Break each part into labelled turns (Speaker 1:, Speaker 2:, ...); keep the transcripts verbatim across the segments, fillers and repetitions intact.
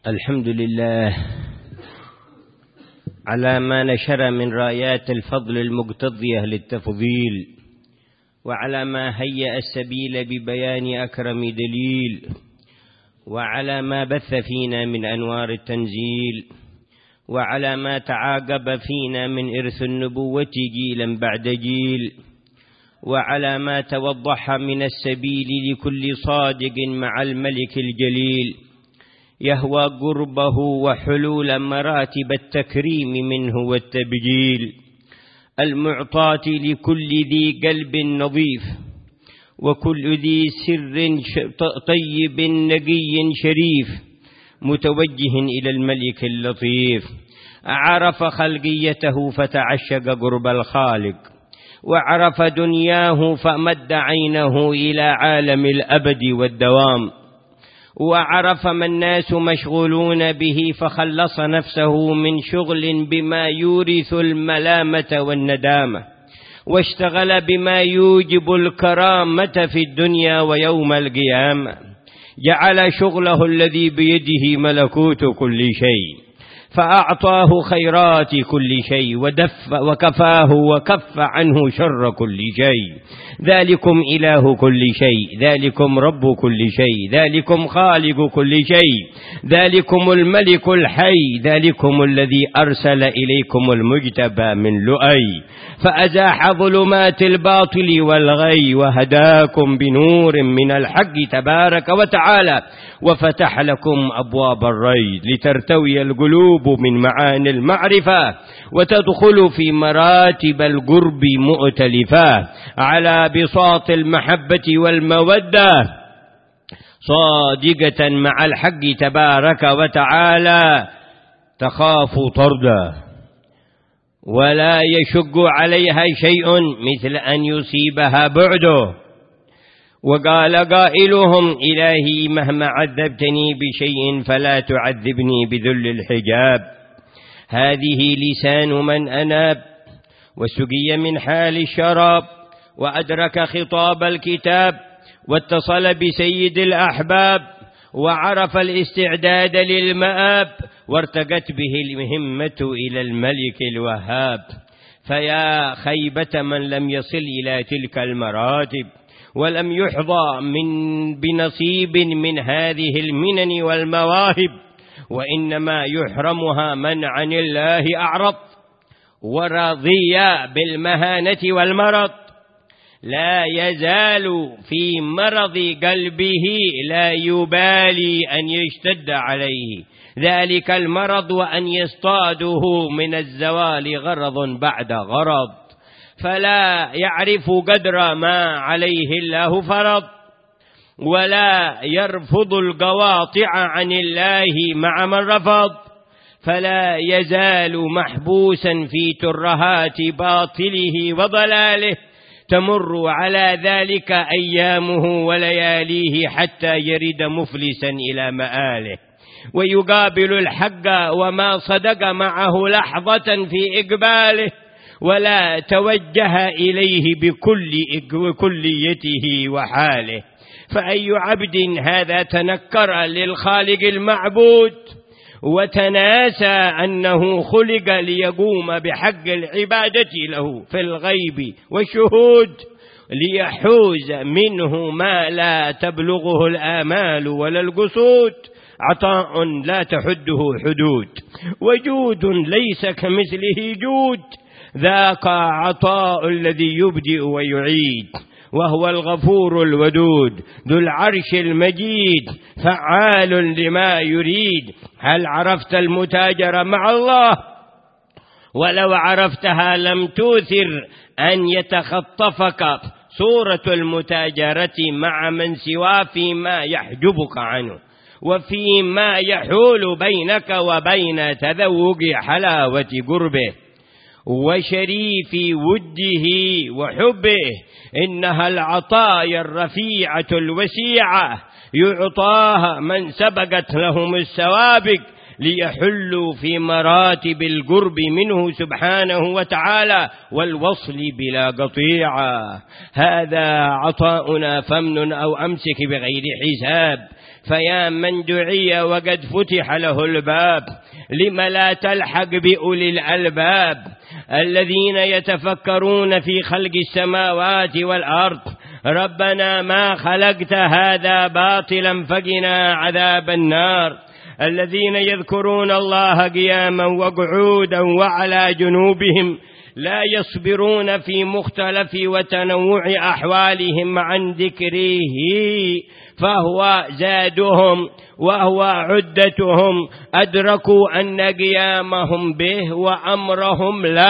Speaker 1: الحمد لله على ما نشر من رايات الفضل المقتضية للتفضيل، وعلى ما هيأ السبيل ببيان أكرم دليل، وعلى ما بث فينا من أنوار التنزيل، وعلى ما تعاقب فينا من إرث النبوة جيلا بعد جيل، وعلى ما توضح من السبيل لكل صادق مع الملك الجليل يهوى قربه وحلول مراتب التكريم منه والتبجيل، المعطاة لكل ذي قلب نظيف وكل ذي سر طيب نقي شريف، متوجه إلى الملك اللطيف، عرف خلقيته فتعشق قرب الخالق، وعرف دنياه فمد عينه إلى عالم الأبد والدوام، وعرف ما الناس مشغولون به فخلص نفسه من شغل بما يورث الملامة والندامة، واشتغل بما يوجب الكرامة في الدنيا ويوم القيامة، جعل شغله الذي بيده ملكوت كل شيء فأعطاه خيرات كل شيء ودف وكفاه وكف عنه شر كل شيء. ذلكم إله كل شيء، ذلكم رب كل شيء، ذلكم خالق كل شيء، ذلكم الملك الحي، ذلكم الذي أرسل إليكم المجتبى من لؤي فأزاح ظلمات الباطل والغي وهداكم بنور من الحق تبارك وتعالى، وفتح لكم أبواب الري لترتوي القلوب من معاني المعرفة وتدخل في مراتب القرب مؤتلفة على بساط المحبة والمودة صادقة مع الحق تبارك وتعالى، تخاف طرده ولا يشق عليها شيء مثل أن يصيبها بعده. وقال قائلهم: إلهي مهما عذبتني بشيء فلا تعذبني بذل الحجاب. هذه لسان من أناب وسقي من حال الشراب، وأدرك خطاب الكتاب، واتصل بسيد الأحباب، وعرف الاستعداد للمآب، وارتقت به المهمة إلى الملك الوهاب. فيا خيبة من لم يصل إلى تلك المراتب ولم يحظى من بنصيب من هذه المنن والمواهب، وإنما يحرمها من عن الله أعرض ورضي بالمهانة والمرض. لا يزال في مرض قلبه لا يبالي أن يشتد عليه ذلك المرض وأن يصطاده من الزوال غرض بعد غرض، فلا يعرف قدر ما عليه الله فرض، ولا يرفض القواطع عن الله مع من رفض، فلا يزال محبوسا في ترهات باطله وضلاله، تمر على ذلك أيامه ولياليه حتى يرد مفلسا إلى مآله، ويقابل الحق وما صدق معه لحظة في إقباله، ولا توجه إليه بكل كليته وحاله. فأي عبد هذا تنكر للخالق المعبود وتناسى أنه خلق ليقوم بحق العبادة له في الغيب والشهود، ليحوز منه ما لا تبلغه الآمال ولا القصود، عطاء لا تحده حدود، وجود ليس كمثله جود، ذاك عطاء الذي يبدئ ويعيد، وهو الغفور الودود ذو العرش المجيد فعال لما يريد. هل عرفت المتاجر مع الله؟ ولو عرفتها لم توثر أن يتخطفك صورة المتاجرة مع من سوى فيما يحجبك عنه وفيما يحول بينك وبين تذوق حلاوة قربه وشريف وده وحبه. إنها العطايا الرفيعة الوسيعة يعطاها من سبقت لهم السوابق ليحلوا في مراتب القرب منه سبحانه وتعالى والوصل بلا قطيعة. هذا عطاؤنا فمن أو أمسك بغير حساب، فيا من دعي وقد فتح له الباب لم لا تلحق بأولي الألباب الذين يتفكرون في خلق السماوات والأرض. ربنا ما خلقت هذا باطلا فقنا عذاب النار. الذين يذكرون الله قياما وقعودا وعلى جنوبهم لا يصبرون في مختلف وتنوع أحوالهم عن ذكره فهو زادهم وهو عدتهم. أدركوا أن قيامهم به وأمرهم له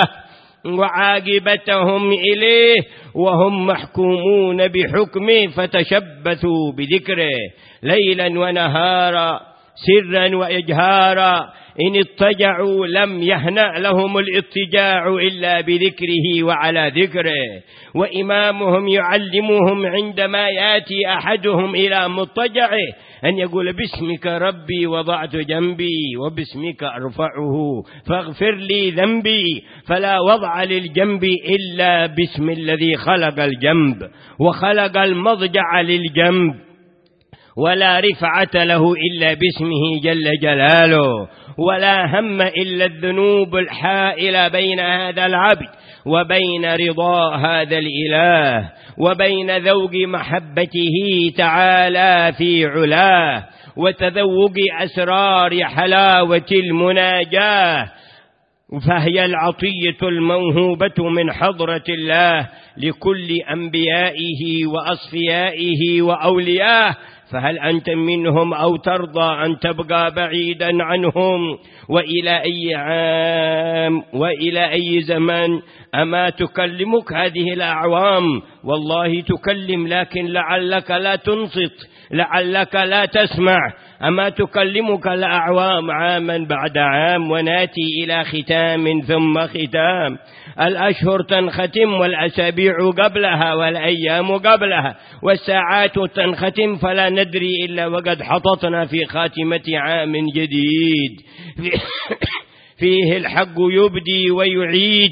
Speaker 1: وعاقبتهم إليه وهم محكومون بحكمه فتشبثوا بذكره ليلا ونهارا سرا وإجهارا. إن اضطجعوا لم يهنأ لهم الاضطجاع إلا بذكره وعلى ذكره. وإمامهم يعلمهم عندما يأتي أحدهم إلى مضطجعه أن يقول باسمك ربي وضعت جنبي وباسمك أرفعه فاغفر لي ذنبي. فلا وضع للجنب إلا باسم الذي خلق الجنب وخلق المضجع للجنب، ولا رفعة له إلا باسمه جل جلاله، ولا هم إلا الذنوب الحائلة بين هذا العبد وبين رضا هذا الإله وبين ذوق محبته تعالى في علاه وتذوق أسرار حلاوة المناجاة. فهي العطية الموهوبة من حضرة الله لكل أنبيائه وأصفيائه وأوليائه. فهل أنت منهم أو ترضى أن تبقى بعيدا عنهم؟ وإلى أي عام وإلى أي زمن؟ أما تكلمك هذه الأعوام؟ والله تكلم، لكن لعلك لا تنصت، لعلك لا تسمع. أما تكلمك الأعوام عاما بعد عام وناتي إلى ختام ثم ختام. الأشهر تنختم والأسابيع قبلها والأيام قبلها والساعات تنختم، فلا ندري إلا وقد حططنا في خاتمة عام جديد فيه الحق يبدي ويعيد.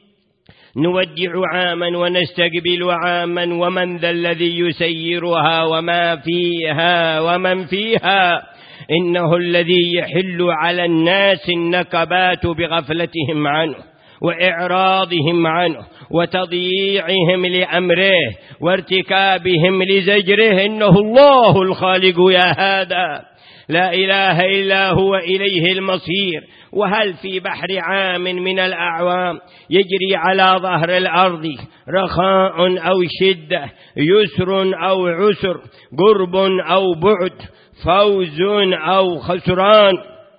Speaker 1: نودع عاما ونستقبل عاما، ومن ذا الذي يسيرها وما فيها ومن فيها. إنه الذي يحل على الناس النكبات بغفلتهم عنه وإعراضهم عنه وتضييعهم لأمره وارتكابهم لزجره. إنه الله الخالق يا هذا، لا إله إلا هو، إليه المصير. وهل في بحر عام من الأعوام يجري على ظهر الأرض رخاء أو شدة، يسر أو عسر، قرب أو بعد، فوز أو خسران،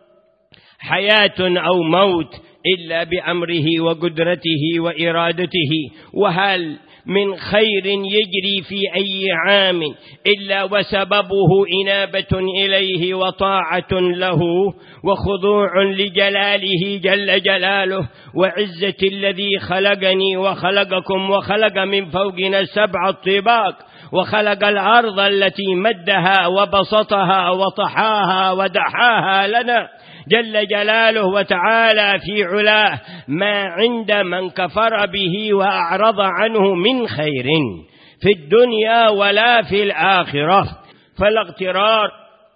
Speaker 1: حياة أو موت، إلا بأمره وقدرته وإرادته؟ وهل من خير يجري في أي عام إلا وسببه إنابة إليه وطاعة له وخضوع لجلاله جل جلاله وعزة الذي خلقني وخلقكم وخلق من فوقنا سبع الطباق وخلق الأرض التي مدها وبسطها وطحاها ودحاها لنا جل جلاله وتعالى في علاه، ما عند من كفر به وأعرض عنه من خير في الدنيا ولا في الآخرة. فلا اغترار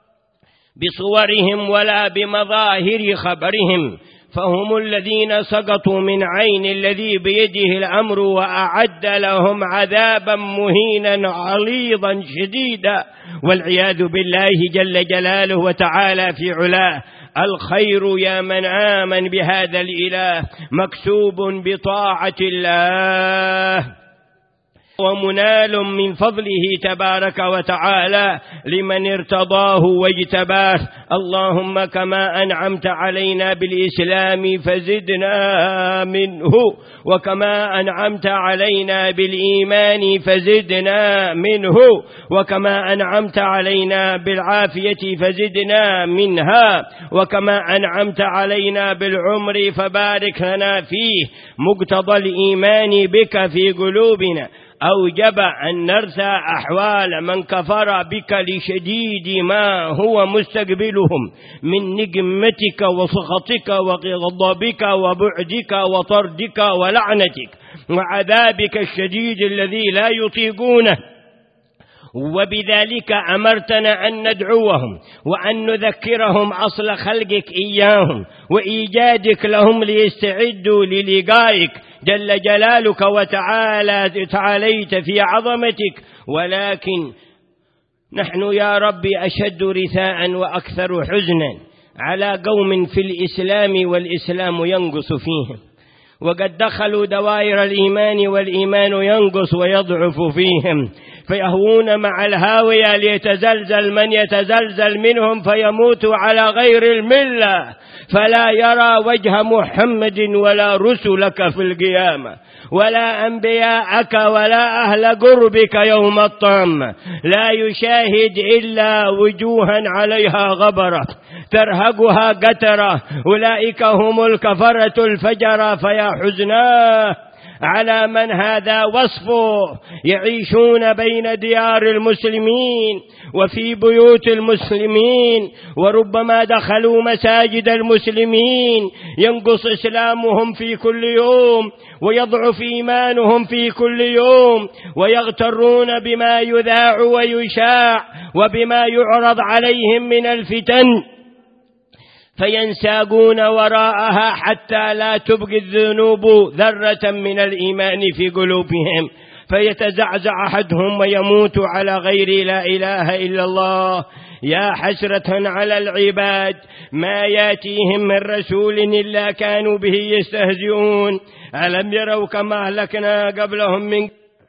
Speaker 1: بصورهم ولا بمظاهر خبرهم، فهم الذين سقطوا من عين الذي بيده الأمر وأعد لهم عذابا مهينا عليظا شديدا والعياذ بالله جل جلاله وتعالى في علاه. الخير يا من آمن بهذا الإله مكسوب بطاعة الله ومنال من فضله تبارك وتعالى لمن ارتضاه واجتباه. اللهم كما أنعمت علينا بالإسلام فزدنا منه، وكما أنعمت علينا بالإيمان فزدنا منه، وكما أنعمت علينا بالعافية فزدنا منها، وكما أنعمت علينا بالعمر فبارك لنا فيه. مقتضى الإيمان بك في قلوبنا أوجب أن نرثى أحوال من كفر بك لشديد ما هو مستقبلهم من نقمتك وسخطك وغضبك وبعدك وطردك ولعنتك وعذابك الشديد الذي لا يطيقونه. وبذلك أمرتنا أن ندعوهم وأن نذكرهم أصل خلقك إياهم وإيجادك لهم ليستعدوا للقائك جل جلالك وتعالى تعاليت في عظمتك. ولكن نحن يا رب أشد رثاء وأكثر حزنا على قوم في الإسلام والإسلام ينقص فيهم، وقد دخلوا دوائر الإيمان والإيمان ينقص ويضعف فيهم، فيهوون مع الهاوية ليتزلزل من يتزلزل منهم فيموت على غير الملة، فلا يرى وجه محمد ولا رسلك في القيامة ولا أنبياءك ولا أهل قربك يوم الطامة، لا يشاهد إلا وجوها عليها غبرة ترهقها قترة، أولئك هم الكفرة الفجرة. فيا حزناه على من هذا وصفه، يعيشون بين ديار المسلمين وفي بيوت المسلمين، وربما دخلوا مساجد المسلمين، ينقص إسلامهم في كل يوم ويضعف إيمانهم في كل يوم، ويغترون بما يذاع ويشاع وبما يعرض عليهم من الفتن، فينساقون وراءها حتى لا تبقي الذنوب ذرة من الإيمان في قلوبهم، فيتزعزع أحدهم ويموت على غير لا إله إلا الله. يا حسرة على العباد ما ياتيهم من رسول إلا كانوا به يستهزئون. ألم يروا كما أهلكنا قبلهم من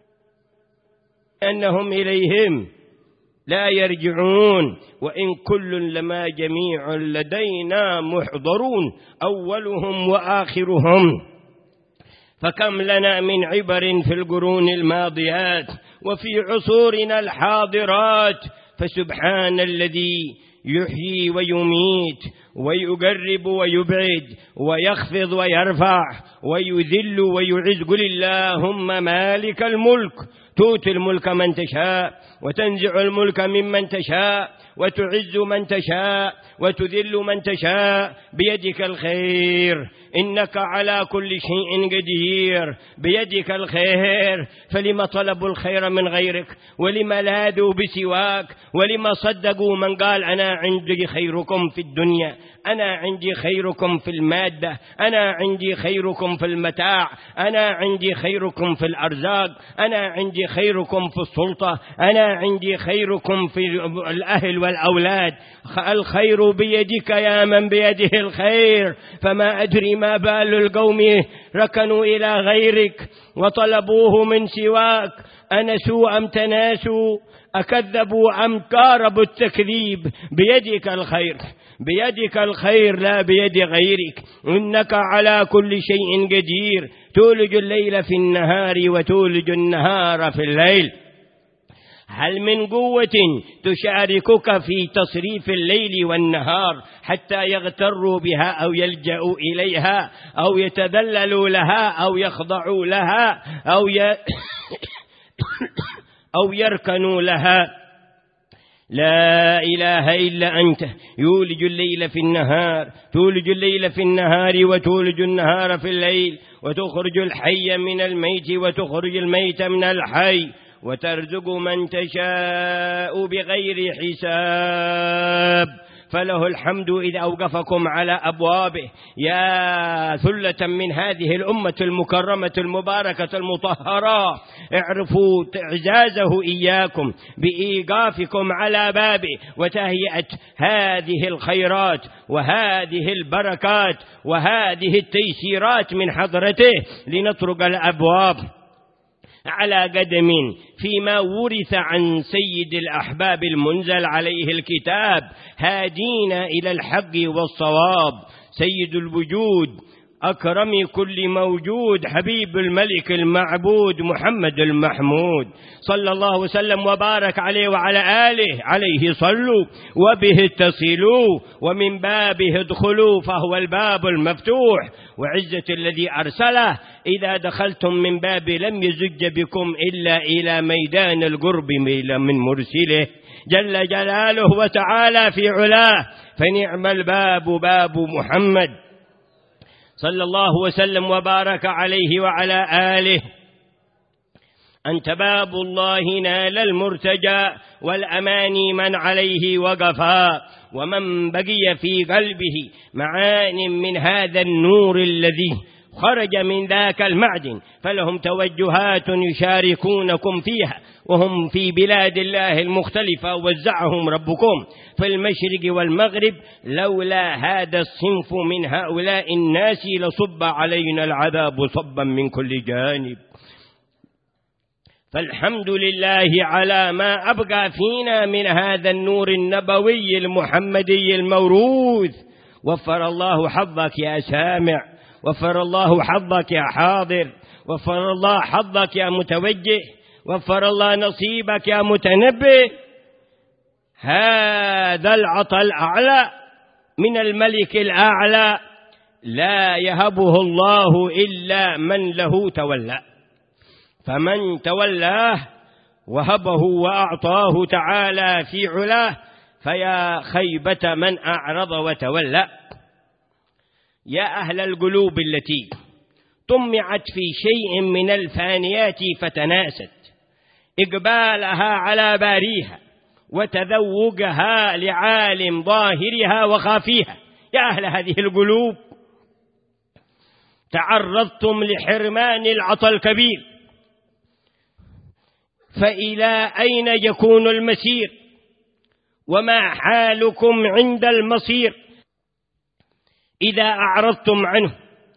Speaker 1: أنهم إليهم لا يرجعون، وإن كل لما جميع لدينا محضرون أولهم وآخرهم. فكم لنا من عبر في القرون الماضيات وفي عصورنا الحاضرات، فسبحان الذي يحيي ويميت ويقرب ويبعد ويخفض ويرفع ويذل ويعز. قل اللهم مالك الملك تؤتي الملك من تشاء وتنزع الملك ممن تشاء وتعز من تشاء وتذل من تشاء، بيدك الخير إنك على كل شيء قدير، بيدك الخير. فلما طلبوا الخير من غيرك، ولما لاذوا بسواك، ولما صدقوا من قال أنا عندي خيركم في الدنيا، أنا عندي خيركم في المادة، أنا عندي خيركم في المتاع، أنا عندي خيركم في الأرزاق، أنا عندي خيركم في السلطة، أنا عندي خيركم في الأهل والأولاد. الخير بيدك يا من بيده الخير، فما أدري ما بال القوم ركنوا إلى غيرك وطلبوه من سواك، أنسوا أم تناسوا، أكذبوا أم كاربوا التكذيب. بيدك الخير، بيدك الخير لا بيد غيرك، إنك على كل شيء قدير، تولج الليل في النهار وتولج النهار في الليل. هل من قوة تشاركك في تصريف الليل والنهار حتى يغتروا بها أو يلجأوا إليها أو يتذللوا لها أو يخضعوا لها أو ي... أو يركنوا لها؟ لا إله إلا أنت، يولج الليل في النهار، تولج الليل في النهار وتولج النهار في الليل، وتخرج الحي من الميت وتخرج الميت من الحي، وترزق من تشاء بغير حساب. فله الحمد إذ أوقفكم على أبوابه. يا ثلة من هذه الأمة المكرمة المباركة المطهرة، اعرفوا إعزازه إياكم بإيقافكم على بابه وتهيئة هذه الخيرات وهذه البركات وهذه التيسيرات من حضرته لنطرق الأبواب على قدم فيما ورث عن سيد الأحباب المنزل عليه الكتاب، هادين إلى الحق والصواب، سيد الوجود أكرم كل موجود، حبيب الملك المعبود محمد المحمود، صلى الله وسلم وبارك عليه وعلى آله. عليه صلوا وبه اتصلوا ومن بابه ادخلوا، فهو الباب المفتوح، وعزة الذي أرسله إذا دخلتم من باب لم يزج بكم إلا إلى ميدان القرب من مرسله جل جلاله وتعالى في علاه. فنعم الباب باب محمد صلى الله وسلم وبارك عليه وعلى آله. أنت باب الله نال المرتجى والأماني من عليه وقفا. ومن بقي في قلبه معان من هذا النور الذي خرج من ذاك المعدن فلهم توجهات يشاركونكم فيها، وهم في بلاد الله المختلفة وزعهم ربكم في المشرق والمغرب. لولا هذا الصنف من هؤلاء الناس لصب علينا العذاب صبا من كل جانب. فالحمد لله على ما أبقى فينا من هذا النور النبوي المحمدي الموروث. وفر الله حظك يا سامع، وفر الله حظك يا حاضر، وفر الله حظك يا متوجه، وفر الله نصيبك يا متنبه. هذا العطاء الأعلى من الملك الأعلى لا يهبه الله إلا من له تولى، فمن تولاه وهبه وأعطاه تعالى في علاه فيا خيبة من أعرض وتولى. يا أهل القلوب التي طمعت في شيء من الفانيات فتناست إقبالها على باريها وتذوقها لعالم ظاهرها وخافيها، يا أهل هذه القلوب تعرضتم لحرمان العطاء الكبير، فإلى أين يكون المسير؟ وما حالكم عند المصير إذا أعرضتم عنه؟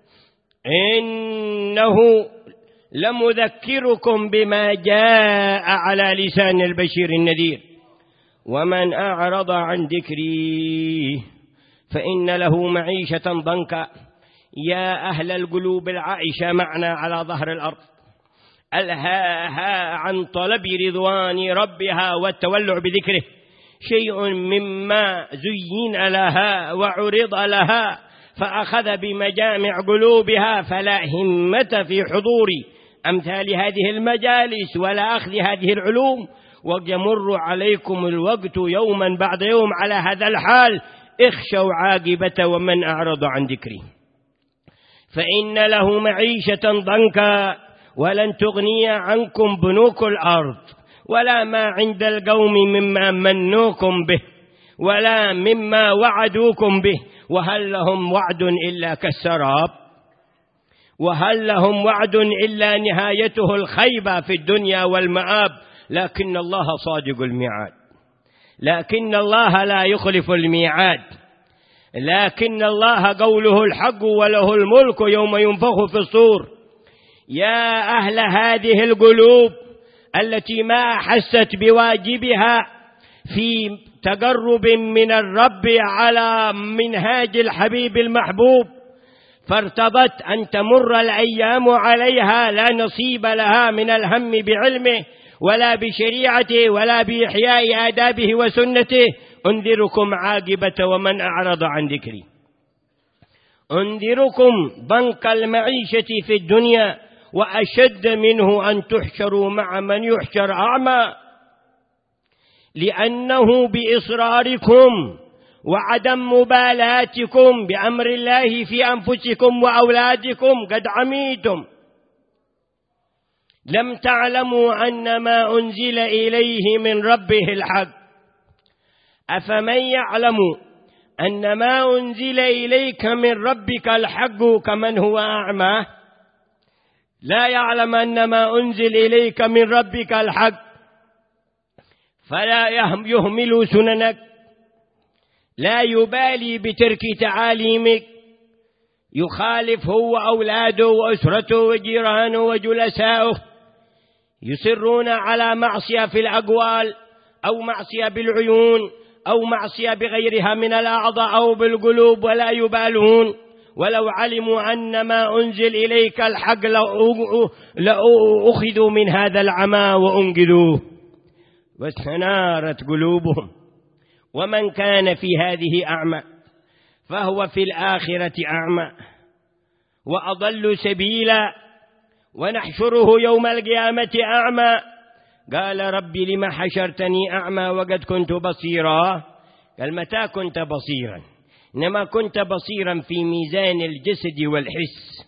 Speaker 1: إنه لمذكركم بما جاء على لسان البشير النذير. ومن أعرض عن ذكري فإن له معيشة ضنكا. يا أهل القلوب العائشة معنا على ظهر الأرض ألهاها عن طلب رضوان ربها والتولع بذكره شيء مما زين لها وعرض لها، فأخذ بمجامع قلوبها فلا همة في حضور أمثال هذه المجالس ولا أخذ هذه العلوم. ويمر عليكم الوقت يوما بعد يوم على هذا الحال. اخشوا عاقبة ومن أعرض عن ذكري فإن له معيشة ضنكا ولن تغني عنكم بنوك الأرض ولا ما عند القوم مما منوكم به ولا مما وعدوكم به. وهل لهم وعد إلا كالسراب؟ وهل لهم وعد إلا نهايته الخيبة في الدنيا والمآب؟ لكن الله صادق الميعاد، لكن الله لا يخلف الميعاد، لكن الله قوله الحق وله الملك يوم ينفخ في الصور. يا أهل هذه القلوب التي ما أحست بواجبها في تقرب من الرب على منهاج الحبيب المحبوب، فارتضت أن تمر الأيام عليها لا نصيب لها من الهم بعلمه ولا بشريعته ولا بإحياء آدابه وسنته، أنذركم عاقبة ومن أعرض عن ذكري. أنذركم ضنك المعيشة في الدنيا، وأشد منه أن تحشروا مع من يحشر أعمى، لأنه بإصراركم وعدم مبالاتكم بأمر الله في أنفسكم وأولادكم قد عميتم. لم تعلموا أن ما أنزل إليه من ربه الحق، أفمن يعلم أن ما أنزل إليك من ربك الحق كمن هو أعمى؟ لا يعلم أن ما أنزل إليك من ربك الحق فلا يهمل سننك، لا يبالي بترك تعاليمك، يخالف هو أولاده وأسرته وجيرانه وجلسائه، يصرون على معصية في الأقوال أو معصية بالعيون أو معصية بغيرها من الأعضاء أو بالقلوب، ولا يبالون. ولو علموا أن ما أنزل إليك الحق لأخذوا من هذا العمى وأنقذوه واستنارت قلوبهم. ومن كان في هذه أعمى فهو في الآخرة أعمى وأضل سبيلا، ونحشره يوم القيامة أعمى. قال ربي لما حشرتني أعمى وقد كنت بصيرا؟ قال متى كنت بصيرا؟ إنما كنت بصيرا في ميزان الجسد والحس،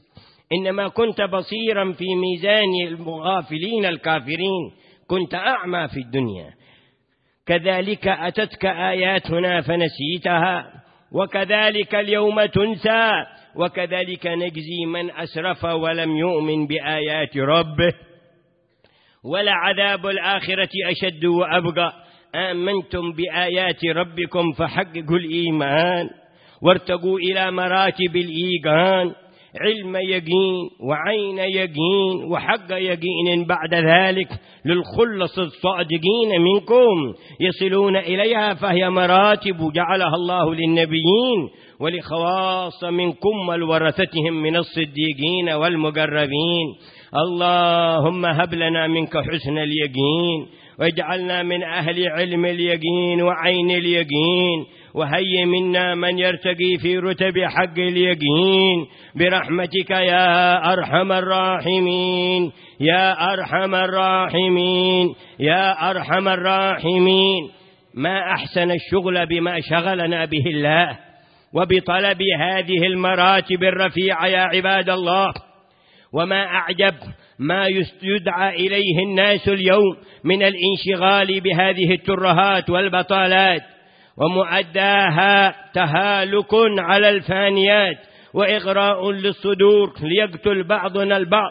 Speaker 1: إنما كنت بصيرا في ميزان المغافلين الكافرين، كنت أعمى في الدنيا. كذلك أتتك آياتنا فنسيتها، وكذلك اليوم تنسى، وكذلك نجزي من أسرف ولم يؤمن بآيات ربه. ولعذاب الآخرة أشد وأبقى. آمنتم بآيات ربكم فحققوا الإيمان وارتقوا إلى مراتب الإيقان، علم يقين وعين يقين وحق يقين، بعد ذلك للخلص الصادقين منكم يصلون إليها، فهي مراتب جعلها الله للنبيين ولخواص منكم والورثتهم من الصديقين والمقربين. اللهم هب لنا منك حسن اليقين، واجعلنا من أهل علم اليقين وعين اليقين، وهيئ منا من يرتقي في رتب حق اليقين برحمتك يا أرحم الراحمين، يا أرحم الراحمين، يا أرحم الراحمين. ما أحسن الشغل بما شغلنا به الله وبطلب هذه المراتب الرفيعة يا عباد الله، وما أعجب ما يدعى إليه الناس اليوم من الانشغال بهذه الترهات والبطالات، ومؤداها تهالك على الفانيات وإغراء للصدور، ليقتل بعضنا البعض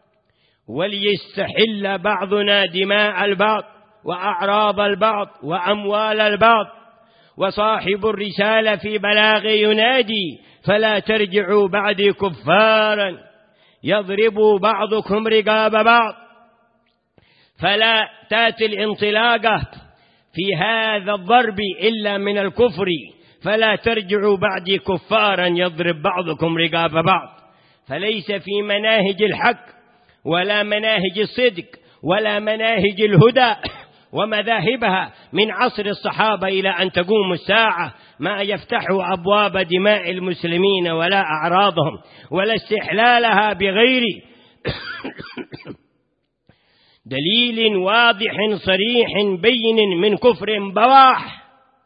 Speaker 1: وليستحل بعضنا دماء البعض وأعراض البعض وأموال البعض. وصاحب الرسالة في بلاغ ينادي: فلا ترجعوا بعدي كفارا يضرب بعضكم رقاب بعض. فلا تأتي الانطلاقة في هذا الضرب إلا من الكفر، فلا ترجعوا بعدي كفارا يضرب بعضكم رقاب بعض. فليس في مناهج الحق ولا مناهج الصدق ولا مناهج الهدى ومذاهبها من عصر الصحابة إلى أن تقوم الساعة ما يفتح أبواب دماء المسلمين ولا أعراضهم ولا استحلالها بغير دليل واضح صريح بين من كفر بواح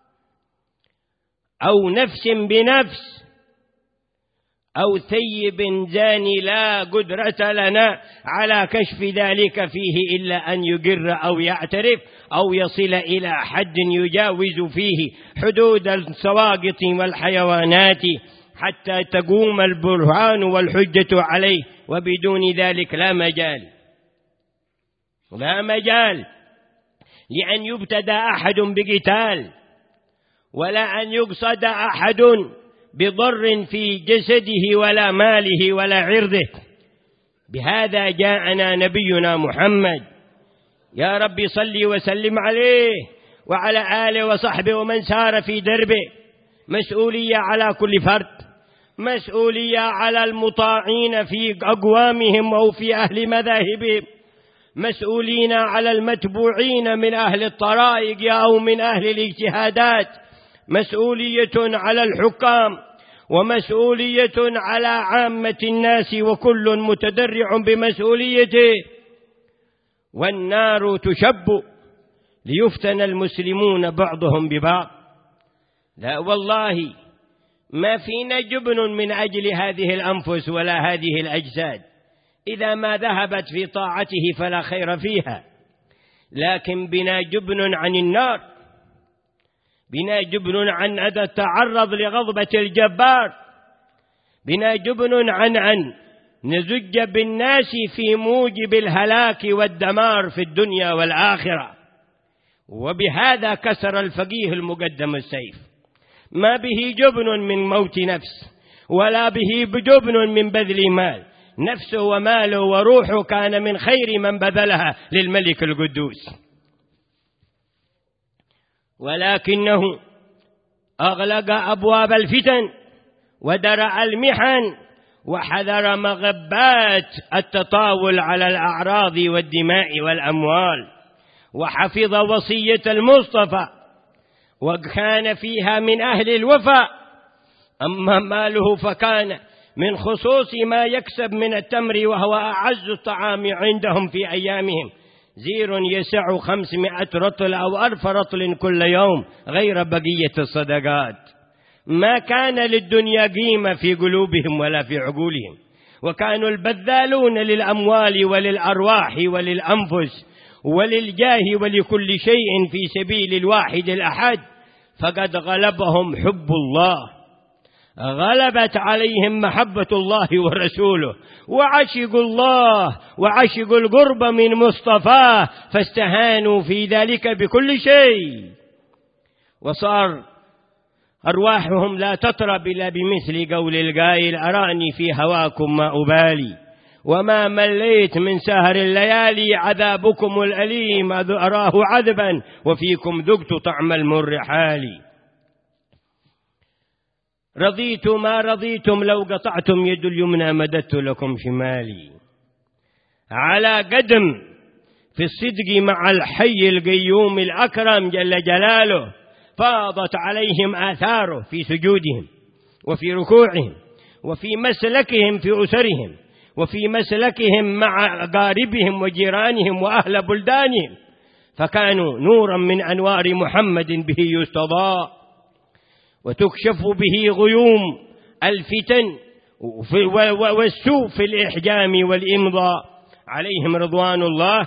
Speaker 1: أو نفس بنفس أو ثيب زاني لا قدرة لنا على كشف ذلك فيه إلا أن يقر أو يعترف أو يصل إلى حد يجاوز فيه حدود السواقط والحيوانات حتى تقوم البرهان والحجة عليه، وبدون ذلك لا مجال لا مجال لأن يبتدى أحد بقتال ولا أن يقصد أحد بضر في جسده ولا ماله ولا عرضه. بهذا جاءنا نبينا محمد، يا رب صل وسلم عليه وعلى آله وصحبه ومن سار في دربه. مسؤولية على كل فرد، مسؤولية على المطاعين في أقوامهم أو في أهل مذاهبهم، مسؤولين على المتبوعين من أهل الطرائق أو من أهل الاجتهادات، مسؤولية على الحكام، ومسؤولية على عامة الناس، وكل متدرع بمسؤوليته. والنار تشب ليفتن المسلمون بعضهم ببعض. لا والله ما فينا جبن من أجل هذه الأنفس ولا هذه الأجساد، إذا ما ذهبت في طاعته فلا خير فيها، لكن بنا جبن عن النار، بنا جبن عن أن نتعرض لغضبة الجبار، بنا جبن عن أن نزج بالناس في موجب الهلاك والدمار في الدنيا والآخرة. وبهذا كسر الفقيه المقدم السيف، ما به جبن من موت نفس ولا به بجبن من بذل مال، نفسه وماله وروحه كان من خير من بذلها للملك القدوس، ولكنه أغلق أبواب الفتن ودرع المحن وحذر مغبات التطاول على الأعراض والدماء والأموال، وحفظ وصية المصطفى وكان فيها من أهل الوفاء. أما ماله فكان من خصوص ما يكسب من التمر، وهو أعز الطعام عندهم في أيامهم، زير يسع خمسمائة رطل أو ألف رطل كل يوم غير بقية الصدقات. ما كان للدنيا قيمة في قلوبهم ولا في عقولهم، وكانوا البذالون للأموال وللأرواح وللأنفس وللجاه ولكل شيء في سبيل الواحد الأحد، فقد غلبهم حب الله، غلبت عليهم محبة الله ورسوله، وعشقوا الله وعشقوا القرب من مصطفاه، فاستهانوا في ذلك بكل شيء، وصار أرواحهم لا تطرب إلا بمثل قول القائل: أراني في هواكم ما أبالي، وما مليت من سهر الليالي، عذابكم الأليم أراه عذبا، وفيكم ذقت طعم المر حالي. رضيت ما رضيتم لو قطعتم يد اليمنى مددت لكم شمالي. على قدم في الصدق مع الحي القيوم الأكرم جل جلاله، فاضت عليهم آثاره في سجودهم وفي ركوعهم وفي مسلكهم في أسرهم وفي مسلكهم مع أقاربهم وجيرانهم وأهل بلدانهم، فكانوا نورا من أنوار محمد به يستضاء وتكشف به غيوم الفتن والسوء في الإحجام والإمضاء عليهم رضوان الله.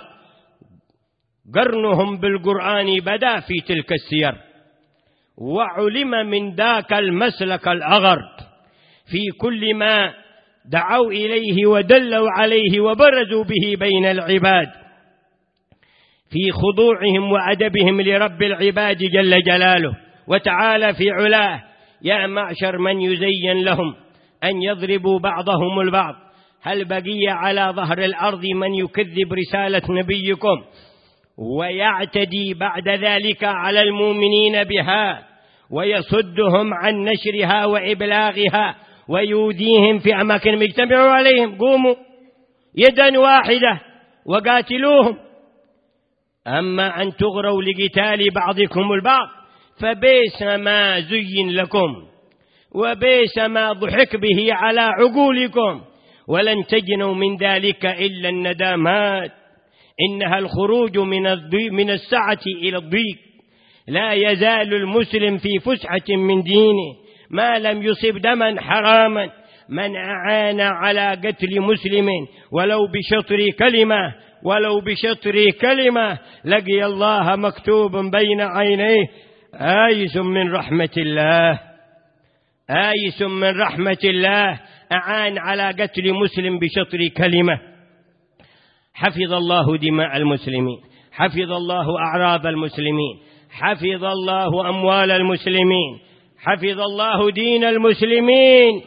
Speaker 1: قرنهم بالقرآن بدا في تلك السير، وعلم من ذاك المسلك الأغر في كل ما دعوا إليه ودلوا عليه وبرزوا به بين العباد، في خضوعهم وأدبهم لرب العباد جل جلاله وتعالى في علاه: يا معشر من يزين لهم أن يضربوا بعضهم البعض، هل بقي على ظهر الأرض من يكذب رسالة نبيكم ويعتدي بعد ذلك على المؤمنين بها ويصدهم عن نشرها وإبلاغها ويوديهم في أماكن يجتمعوا عليهم؟ قوموا يدا واحدة وقاتلوهم. أما أن تغروا لقتال بعضكم البعض فبئس ما زين لكم وبئس ما ضحك به على عقولكم، ولن تجنوا من ذلك إلا الندامات. إنها الخروج من الضيق من السعة إلى الضيق. لا يزال المسلم في فسحة من دينه ما لم يصب دما حراما. من أعان على قتل مسلم ولو بشطر كلمة ولو بشطر كلمة لقي الله مكتوب بين عينيه آيس من رحمة الله، آيس من رحمة الله. أعان على قتل مسلم بشطر كلمة. حفظ الله دماء المسلمين، حفظ الله أعراض المسلمين، حفظ الله أموال المسلمين، حفظ الله دين المسلمين.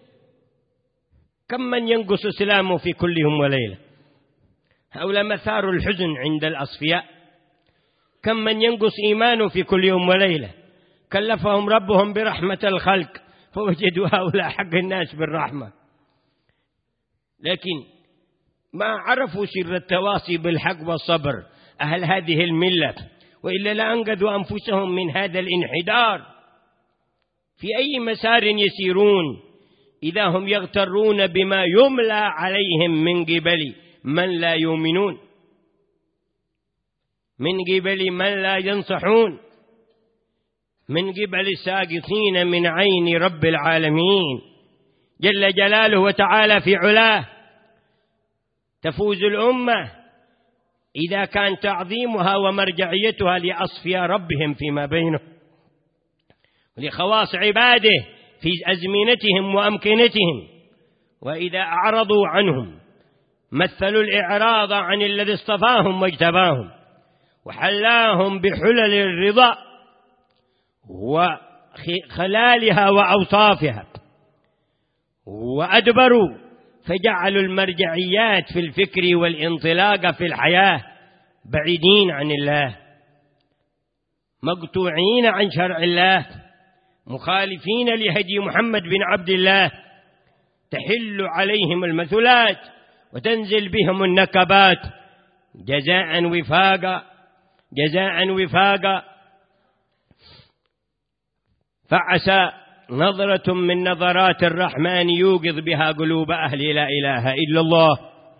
Speaker 1: كم من ينقص إسلامه في كل يوم وليلة؟ هؤلاء مثار الحزن عند الأصفياء. كم من ينقص إيمانه في كل يوم وليلة؟ كلفهم ربهم برحمة الخلق فوجدوا هؤلاء حق الناس بالرحمة، لكن ما عرفوا سر التواصي بالحق والصبر أهل هذه الملة، وإلا لأنقذوا أنفسهم من هذا الانحدار. في أي مسار يسيرون إذا هم يغترون بما يملى عليهم من قبل من لا يؤمنون، من قبل من لا ينصحون، من قبل الساقطين من عين رب العالمين جل جلاله وتعالى في علاه. تفوز الأمة إذا كان تعظيمها ومرجعيتها لأصفياء ربهم فيما بينهم ولخواص عباده في أزمنتهم وأمكنتهم، وإذا أعرضوا عنهم مثلوا الإعراض عن الذي اصطفاهم واجتباهم وحلاهم بحلل الرضا وخلالها وأوصافها، وأدبروا فجعلوا المرجعيات في الفكر والانطلاق في الحياة بعيدين عن الله، مقطوعين عن شرع الله، مخالفين لهدي محمد بن عبد الله. تحل عليهم المثلات وتنزل بهم النكبات جزاء وفاقا جزاء وفاقا. فعسى نظرة من نظرات الرحمن يوقظ بها قلوب أهل لا إله إلا الله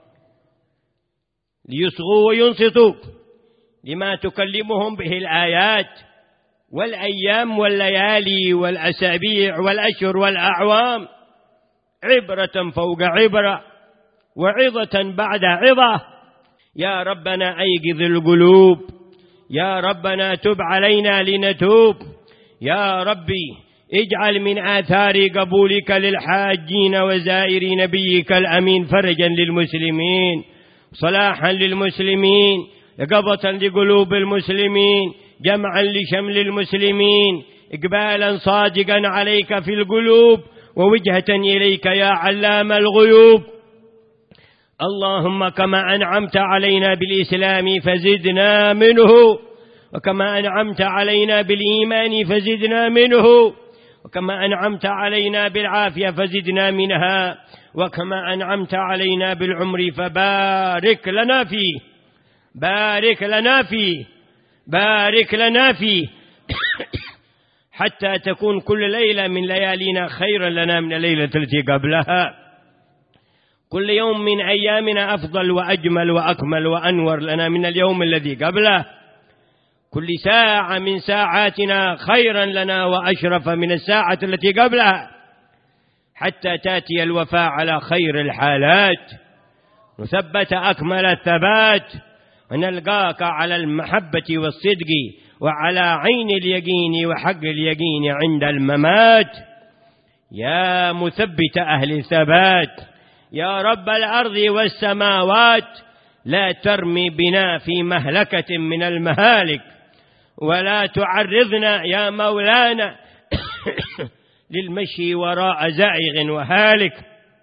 Speaker 1: ليصغوا وينصتوا لما تكلمهم به الآيات والأيام والليالي والأسابيع والأشهر والأعوام. عبرة فوق عبرة وعظة بعد عظة. يا ربنا أيقظ القلوب، يا ربنا تب علينا لنتوب، يا ربي اجعل من آثار قبولك للحاجين وزائري نبيك الأمين فرجا للمسلمين، صلاحا للمسلمين، يقظة لقلوب المسلمين، جمعا لشمل المسلمين، إقبالا صادقا عليك في القلوب، ووجهة إليك يا علام الغيوب. اللهم كما أنعمت علينا بالإسلام فزدنا منه، وكما أنعمت علينا بالإيمان فزدنا منه، وكما أنعمت علينا بالعافية فزدنا منها، وكما أنعمت علينا بالعمر فبارك لنا فيه، بارك لنا فيه، بارك لنا فيه حتى تكون كل ليلة من ليالينا خيرا لنا من الليلة التي قبلها، كل يوم من أيامنا أفضل وأجمل وأكمل وأنور لنا من اليوم الذي قبله، كل ساعة من ساعاتنا خيرا لنا وأشرف من الساعة التي قبلها، حتى تأتي الوفاة على خير الحالات، نثبت أكمل الثبات، ونلقاك على المحبة والصدق وعلى عين اليقين وحق اليقين عند الممات. يا مثبت أهل الثبات، يا رب الأرض والسماوات، لا ترمي بنا في مهلكة من المهالك، ولا تعرضنا يا مولانا للمشي وراء زائغ وهالك.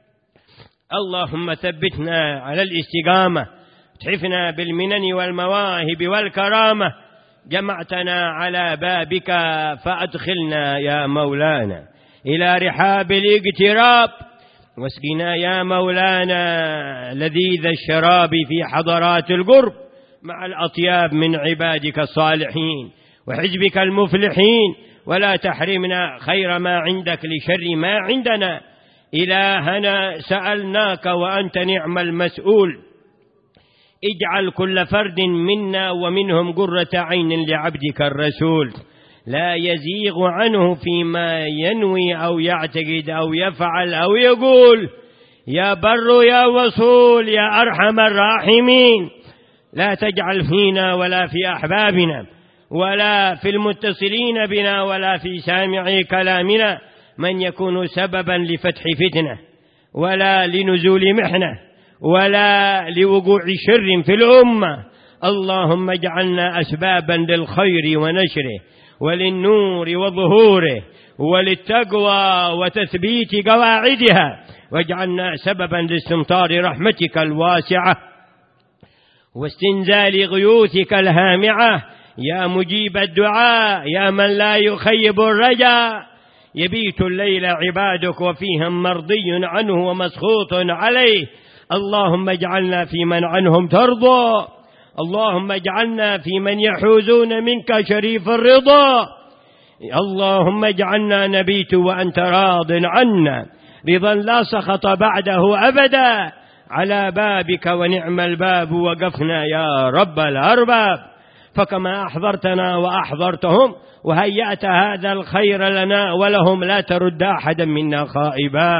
Speaker 1: اللهم ثبتنا على الاستقامة، تحفنا بالمنن والمواهب والكرامة، جمعتنا على بابك فأدخلنا يا مولانا إلى رحاب الاقتراب، واسقنا يا مولانا لذيذ الشراب في حضرات القرب مع الأطياب من عبادك الصالحين وحزبك المفلحين، ولا تحرمنا خير ما عندك لشر ما عندنا. إلهنا سألناك وأنت نعم المسؤول، اجعل كل فرد منا ومنهم قرة عين لعبدك الرسول، لا يزيغ عنه فيما ينوي أو يعتقد أو يفعل أو يقول. يا بر يا وصول يا أرحم الراحمين، لا تجعل فينا ولا في أحبابنا ولا في المتصلين بنا ولا في سامعي كلامنا من يكون سببا لفتح فتنة ولا لنزول محنة ولا لوقوع شر في الأمة. اللهم اجعلنا أسبابا للخير ونشره وللنور وظهوره وللتقوى وتثبيت قواعدها، واجعلنا سببا لاستمطار رحمتك الواسعة واستنزال غيوثك الهامعة. يا مجيب الدعاء، يا من لا يخيب الرجاء، يبيت الليل عبادك وفيهم مرضي عنه ومسخوط عليه. اللهم اجعلنا في من عنهم ترضى، اللهم اجعلنا في من يحوزون منك شريف الرضا. اللهم اجعلنا نبيت وأنت راض عنا رضا لا سخط بعده أبدا، على بابك ونعم الباب وقفنا يا رب الأرباب. فكما أحضرتنا وأحضرتهم وهيأت هذا الخير لنا ولهم، لا ترد أحدا منا خائبا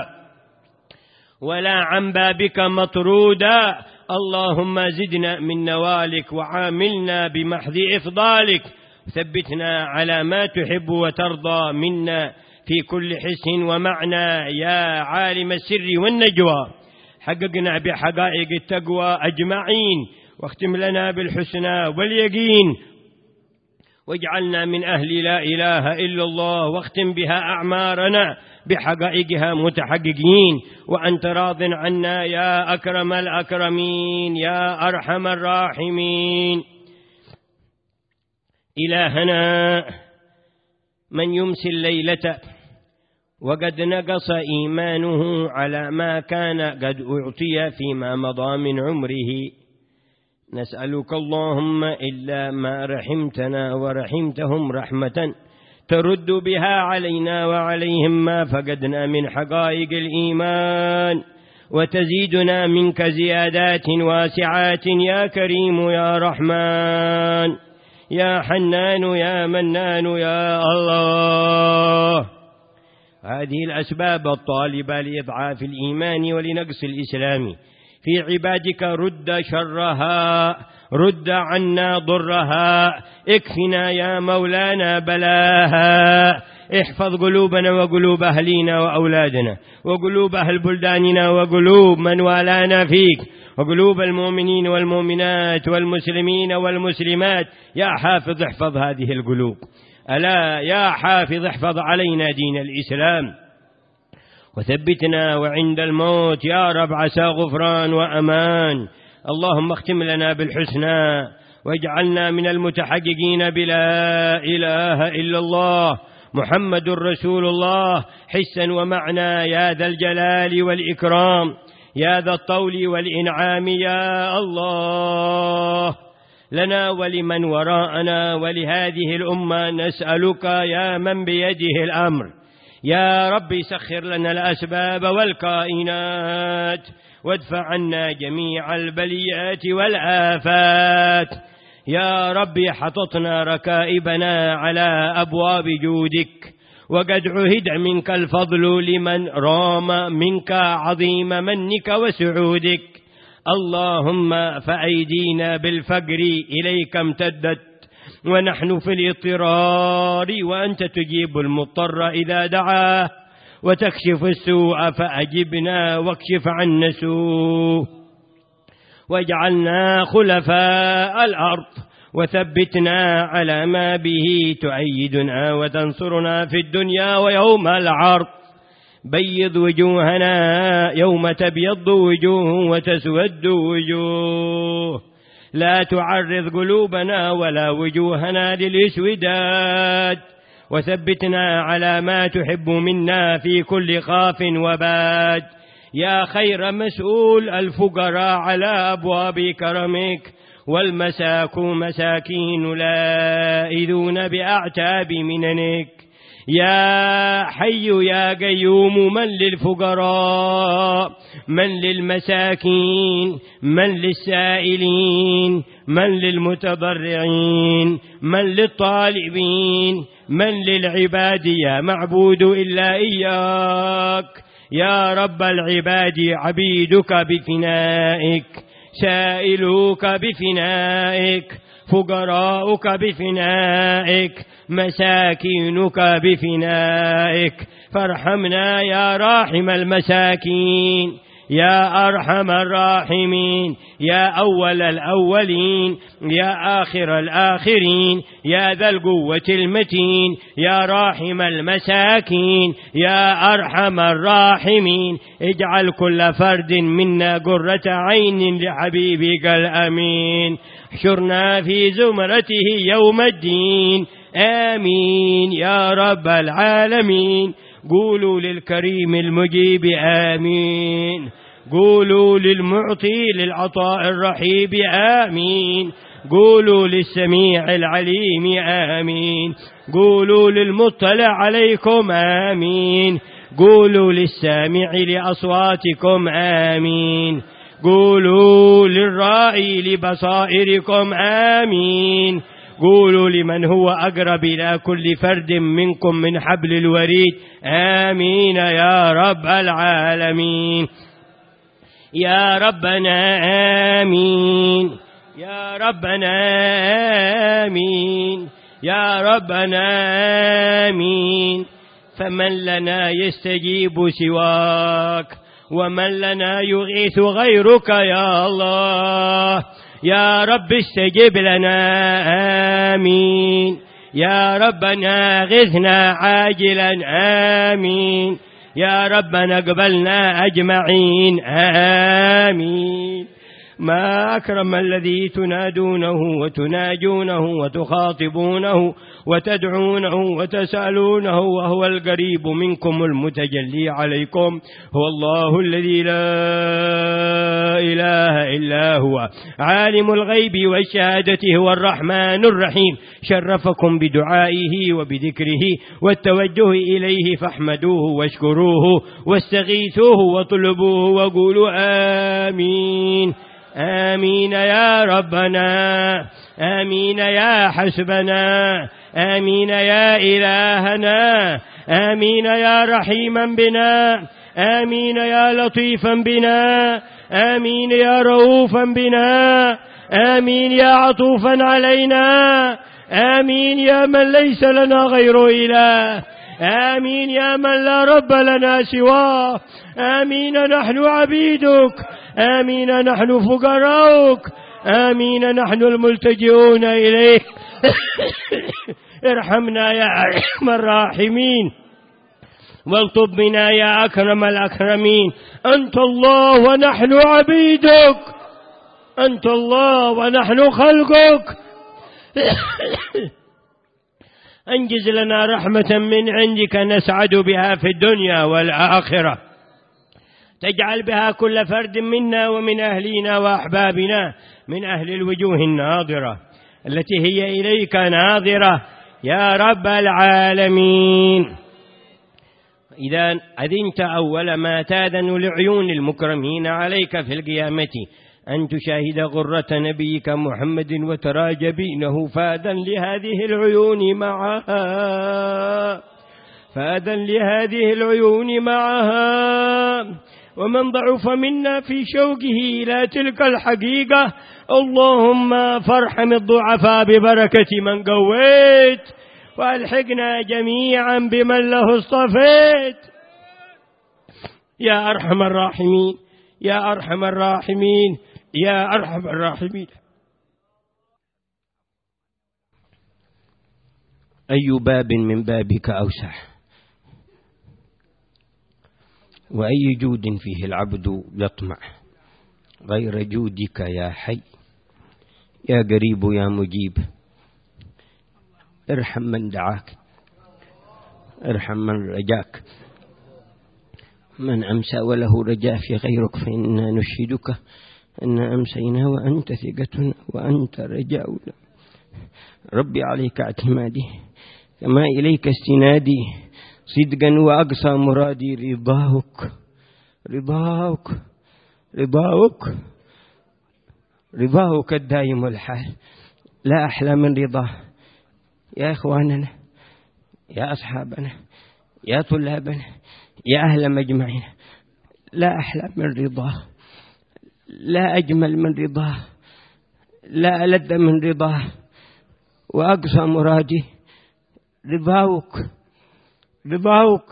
Speaker 1: ولا عن بابك مطرودا. اللهم زدنا من نوالك وعاملنا بمحض إفضالك، ثبتنا على ما تحب وترضى منا في كل حس ومعنى يا عالم السر والنجوى. حققنا بحقائق التقوى أجمعين، واختم لنا بالحسنى واليقين، واجعلنا من أهل لا إله إلا الله، واختم بها أعمارنا بحقائقها متحققين، وأنت راض عنا يا أكرم الأكرمين يا أرحم الراحمين. إلهنا من يمسي الليلة وقد نقص إيمانه على ما كان قد أعطي فيما مضى من عمره، نسألك اللهم إلا ما رحمتنا ورحمتهم رحمة ترد بها علينا وعليهم ما فقدنا من حقائق الإيمان، وتزيدنا منك زيادات واسعات يا كريم يا رحمن يا حنان يا منان يا الله. هذه الأسباب الطالبة لإضعاف الإيمان ولنقص الإسلام في عبادك رد شرها، رد عنا ضرها، اكفنا يا مولانا بلاها، احفظ قلوبنا وقلوب أهلينا وأولادنا وقلوب أهل بلداننا وقلوب من والانا فيك وقلوب المؤمنين والمؤمنات والمسلمين والمسلمات. يا حافظ احفظ هذه القلوب، ألا يا حافظ احفظ علينا دين الإسلام وثبتنا وعند الموت يا رب عسى غفران وأمان. اللهم اختم لنا بالحسنى واجعلنا من المتحققين بلا إله إلا الله محمد رسول الله حسا ومعنى يا ذا الجلال والإكرام يا ذا الطول والإنعام يا الله. لنا ولمن وراءنا ولهذه الأمة نسألك يا من بيده الأمر يا رب سخر لنا الأسباب والكائنات وادفع عنا جميع البليات والآفات. يا رب حططنا ركائبنا على أبواب جودك وقد عهد منك الفضل لمن رام منك عظيم منك وسعودك. اللهم فأيدينا بالفقر إليك امتدت ونحن في الاضطرار وأنت تجيب المضطر إذا دعاه وتكشف السوء فأجبنا واكشف عنا السوء واجعلنا خلفاء الأرض وثبتنا على ما به تؤيدنا وتنصرنا في الدنيا ويوم العرض. بيض وجوهنا يوم تبيض وجوه وتسود وجوه، لا تعرض قلوبنا ولا وجوهنا للإسودات وثبتنا على ما تحب منا في كل خاف وبات. يا خير مسؤول الفقراء على أبواب كرمك والمساك مساكين لائذون بأعتاب مننك. يا حي يا قيوم من للفقراء من للمساكين من للسائلين من للمتضرعين من للطالبين من للعباد يا معبود إلا إياك. يا رب العباد عبيدك بفنائك سائلوك بفنائك فقراؤك بفنائك مساكينك بفنائك. فارحمنا يا راحم المساكين يا أرحم الراحمين يا أول الأولين يا آخر الآخرين يا ذا القوة المتين يا راحم المساكين يا أرحم الراحمين. اجعل كل فرد منا قرة عين لحبيبك الأمين. احشرنا في زمرته يوم الدين آمين يا رب العالمين. قولوا للكريم المجيب آمين، قولوا للمعطي للعطاء الرحيب آمين، قولوا للسميع العليم آمين، قولوا للمطلع عليكم آمين، قولوا للسامع لأصواتكم آمين، قولوا للرائي لبصائركم آمين، قولوا لمن هو أقرب إلى كل فرد منكم من حبل الوريد آمين يا رب العالمين. يا ربنا آمين يا ربنا آمين يا ربنا آمين. فمن لنا يستجيب سواك ومن لنا يغيث غيرك يا الله. يا رب استجب لنا آمين. يا ربنا غثنا عاجلا آمين. يا ربنا اقبلنا أجمعين آمين. ما أكرم الذي تنادونه وتناجونه وتخاطبونه وتدعونه وتسألونه وهو القريب منكم المتجلي عليكم. هو الله الذي لا إله إلا هو عالم الغيب والشهادة هو الرحمن الرحيم. شرفكم بدعائه وبذكره والتوجه إليه فاحمدوه واشكروه واستغيثوه واطلبوه وقولوا آمين آمين يا ربنا آمين يا حسبنا آمين يا إلهنا، آمين يا رحيما بنا، آمين يا لطيفا بنا، آمين يا رؤوفا بنا، آمين يا عطوفا علينا، آمين يا من ليس لنا غير إله، آمين يا من لا رب لنا سواه، آمين نحن عبيدك، آمين نحن فقراؤك، آمين نحن الملتجئون إليك. ارحمنا يا أرحم الراحمين، والطب بنا يا أكرم الأكرمين. أنت الله ونحن عبيدك، أنت الله ونحن خلقك. أنجز لنا رحمة من عندك نسعد بها في الدنيا والآخرة، تجعل بها كل فرد منا ومن أهلنا وأحبابنا من أهل الوجوه الناظرة التي هي إليك ناظرة يا رب العالمين. إذا أذنت أول ما تاذن لعيون المكرمين عليك في القيامة أن تشاهد غرة نبيك محمد وترى جبينه فاذا لهذه العيون معها، فاذا لهذه العيون معها. ومن ضعف منا في شوقه إلى تلك الحقيقة اللهم فارحم الضعفاء ببركة من قويت، وألحقنا جميعا بمن له اصطفيت يا أرحم الراحمين، يا أرحم الراحمين، يا أرحم الراحمين. أي باب من بابك أوسع، وأي جود فيه العبد يطمع غير جودك يا حي يا قريب يا مجيب. ارحم من دعاك، ارحم من رجاك، من أمسى وله رجاء في غيرك فإنا نشهدك أن أمسينا وأنت ثقتنا وأنت رجاؤنا. ربي عليك اعتمادي كما إليك استنادي، صدقا وأقصى مرادي رضاك، رضاك رضاك رضاك الدائم الحال، لا أحلى من رضاه. يا إخواننا، يا أصحابنا، يا طلابنا، يا أهل مجمعنا، لا أحلى من رضاه، لا أجمل من رضاه، لا ألذ من رضاه، وأقصى مرادي رضاك، رضاك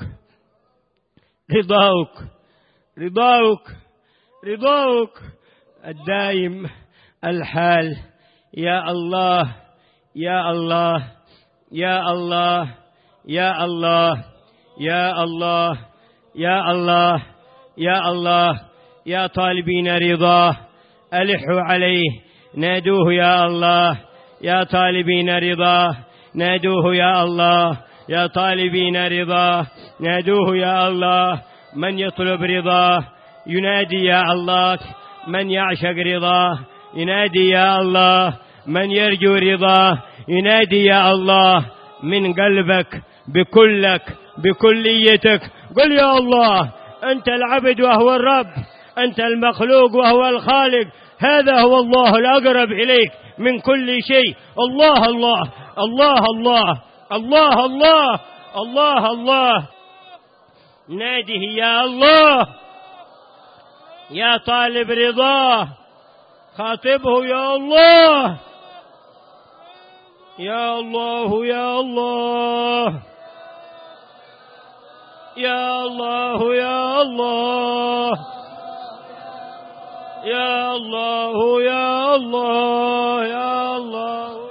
Speaker 1: رضاك رضاك رضاك الدائم الحال. يا الله يا الله يا الله يا الله يا الله يا الله يا الله يا طالبين رضاه ألحوا عليه نادوه يا الله، يا طالبين رضاه نادوه يا الله، يا طالبين رضاه نادوه يا الله. من يطلب رضاه ينادي يا الله، من يعشق رضاه ينادي يا الله، من يرجو رضاه ينادي يا الله. من قلبك بكلك بكليتك قل يا الله، أنت العبد وهو الرب، أنت المخلوق وهو الخالق، هذا هو الله الأقرب إليك من كل شيء. الله الله الله الله الله الله الله الله ناده يا الله، يا طالب رضاه خاطبه يا الله، يا الله يا الله يا الله يا الله يا الله يا الله يا الله.